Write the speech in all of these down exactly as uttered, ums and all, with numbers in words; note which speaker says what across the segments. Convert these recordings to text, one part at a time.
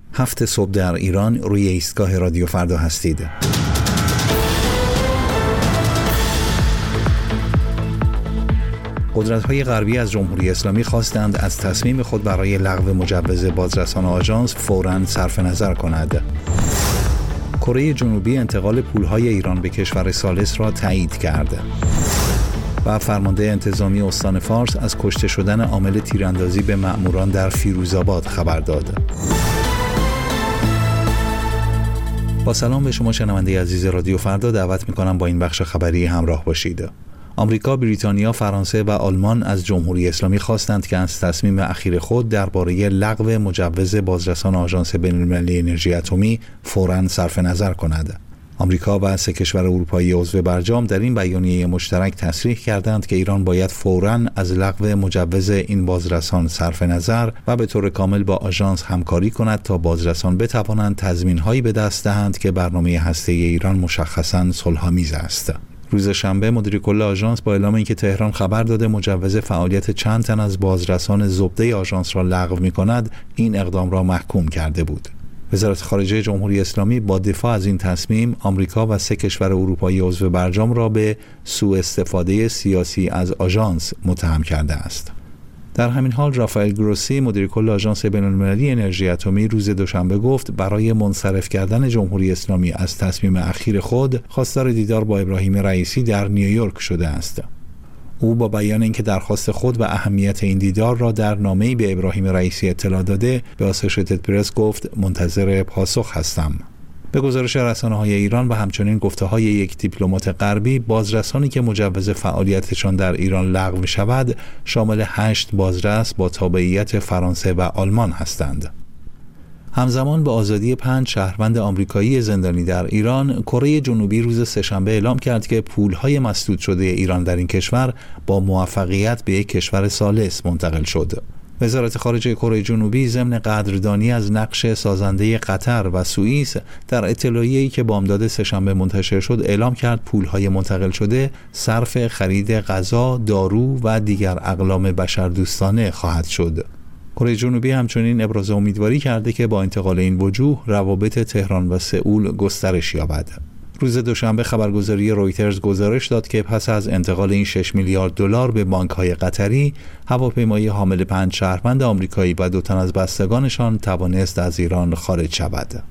Speaker 1: هفت صبح در ایران روی ایستگاه رادیو فردا هستید. قدرت‌های غربی از جمهوری اسلامی خواستند از تصمیم خود برای لغو مجوز بازرسان آژانس فوراً صرف نظر کند. کره جنوبی انتقال پول‌های ایران به کشور ثالث را تایید کرد. و فرمانده انتظامی استان فارس از کشته شدن عامل تیراندازی به مأموران در فیروزآباد خبر داد. با سلام به شما شنونده عزیز رادیو فردا، دعوت می‌کنم با این بخش خبری همراه باشید. آمریکا، بریتانیا، فرانسه و آلمان از جمهوری اسلامی خواستند که از تصمیم اخیر خود درباره لغو مجوز بازرسان آژانس بین‌المللی انرژی اتمی فوراً صرف نظر کند. آمریکا و سه کشور اروپایی عضو برجام در این بیانیه مشترک تصریح کردند که ایران باید فوراً از لغو مجوز این بازرسان صرف نظر و به طور کامل با آژانس همکاری کند تا بازرسان بتوانند تضمین‌هایی به دست دهند که برنامه هسته‌ای ایران مشخصاً صلح‌آمیز است. روز شنبه مدیر کل آژانس با اعلام اینکه تهران خبر داده مجوز فعالیت چند تن از بازرسان زبده آژانس را لغو می‌کند، این اقدام را محکوم کرده بود. وزارت خارجه جمهوری اسلامی با دفاع از این تصمیم، آمریکا و سه کشور اروپایی عضو برجام را به سوء استفاده سیاسی از آژانس متهم کرده است. در همین حال رافائل گروسی مدیر کل آژانس بین‌المللی انرژی اتمی روز دوشنبه گفت برای منصرف کردن جمهوری اسلامی از تصمیم اخیر خود خواستار دیدار با ابراهیم رئیسی در نیویورک شده است. او با بیان اینکه درخواست خود و اهمیت این دیدار را در نامه‌ای به ابراهیم رئیسی اطلاع داده، به آسوشیتد پرس گفت منتظر پاسخ هستم. به گزارش رسانه‌های ایران و همچنین گفته‌های یک دیپلمات غربی، بازرسانی که مجوز فعالیتشان در ایران لغو شود شامل هشت بازرس با تابعیت فرانسه و آلمان هستند. همزمان با آزادی پنج شهروند آمریکایی زندانی در ایران، کره جنوبی روز سه‌شنبه اعلام کرد که پول‌های مسدود شده ایران در این کشور با موفقیت به یک کشور ثالث منتقل شد. وزارت خارجه کره جنوبی ضمن قدردانی از نقش سازنده قطر و سوئیس در اطلاعیه‌ای که بامداد سه‌شنبه منتشر شد اعلام کرد پول‌های منتقل شده صرف خرید غذا، دارو و دیگر اقلام بشردوستانه خواهد شد. کره جنوبی همچنین ابراز امیدواری کرده که با انتقال این وجوه روابط تهران و سئول گسترش یابد. روز دوشنبه خبرگزاری رویترز گزارش داد که پس از انتقال این شش میلیارد دلار به بانک‌های قطری، هواپیمای حامل پنج شهروند آمریکایی و دو تن از بستگانشان توانست از ایران خارج شود.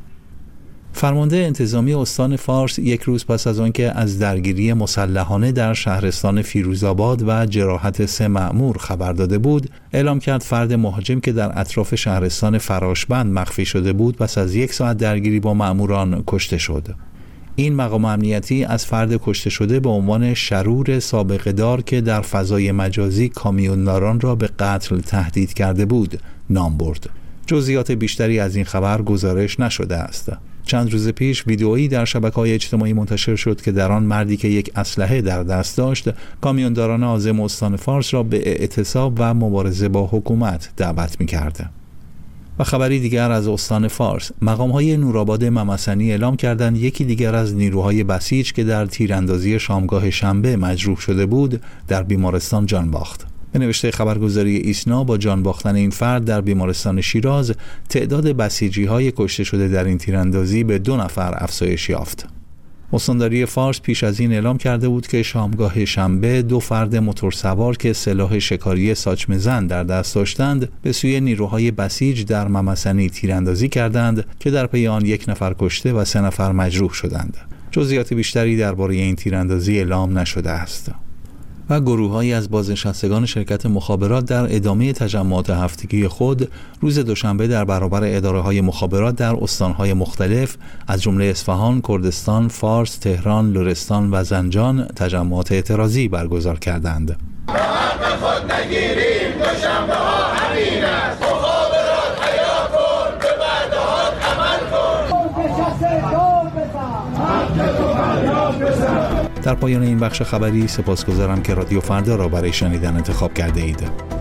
Speaker 1: فرمانده انتظامی استان فارس یک روز پس از آنکه از درگیری مسلحانه در شهرستان فیروزآباد و جراحت سه مأمور خبر داده بود، اعلام کرد فرد مهاجم که در اطراف شهرستان فراشبند مخفی شده بود پس از یک ساعت درگیری با مأموران کشته شد. این مقام امنیتی از فرد کشته شده به عنوان شرور سابقه دار که در فضای مجازی کامیونداران را به قتل تهدید کرده بود نام برد. جزئیات بیشتری از این خبر گزارش نشده است. چند روز پیش ویدئویی در شبکه‌های اجتماعی منتشر شد که در آن مردی که یک اسلحه در دست داشت، کامیونداران عازم استان فارس را به اعتصاب و مبارزه با حکومت دعوت می‌کرد. و خبری دیگر از استان فارس، مقام‌های نورآباد ممسنی اعلام کردند یکی دیگر از نیروهای بسیج که در تیراندازی شامگاه شنبه مجروح شده بود، در بیمارستان جان باخت. به نوشته خبرگزاری ایسنا، با جان باختن این فرد در بیمارستان شیراز، تعداد بسیجی‌های کشته شده در این تیراندازی به دو نفر افزایش یافت. استانداری فارس پیش از این اعلام کرده بود که شامگاه شنبه دو فرد موتورسوار که سلاح شکاری ساچمه زن در دست داشتند به سوی نیروهای بسیج در ممسنی تیراندازی کردند که در پی آن یک نفر کشته و سه نفر مجروح شدند. جزئیات بیشتری درباره این تیراندازی اعلام نشده است. و گروه‌هایی از بازنشستگان شرکت مخابرات در ادامه تجمعات هفتگی خود روز دوشنبه در برابر اداره‌های مخابرات در استان‌های مختلف از جمله اصفهان، کردستان، فارس، تهران، لرستان و زنجان تجمعات اعتراضی برگزار کردند.
Speaker 2: حق خود نگیریم، دوشنبه‌ها همین است. مخابرات حیا کن، به وعده‌هات عمل کن.
Speaker 1: در پایان این بخش خبری سپاسگزارم که رادیو فردا را برای شنیدن انتخاب کرده اید.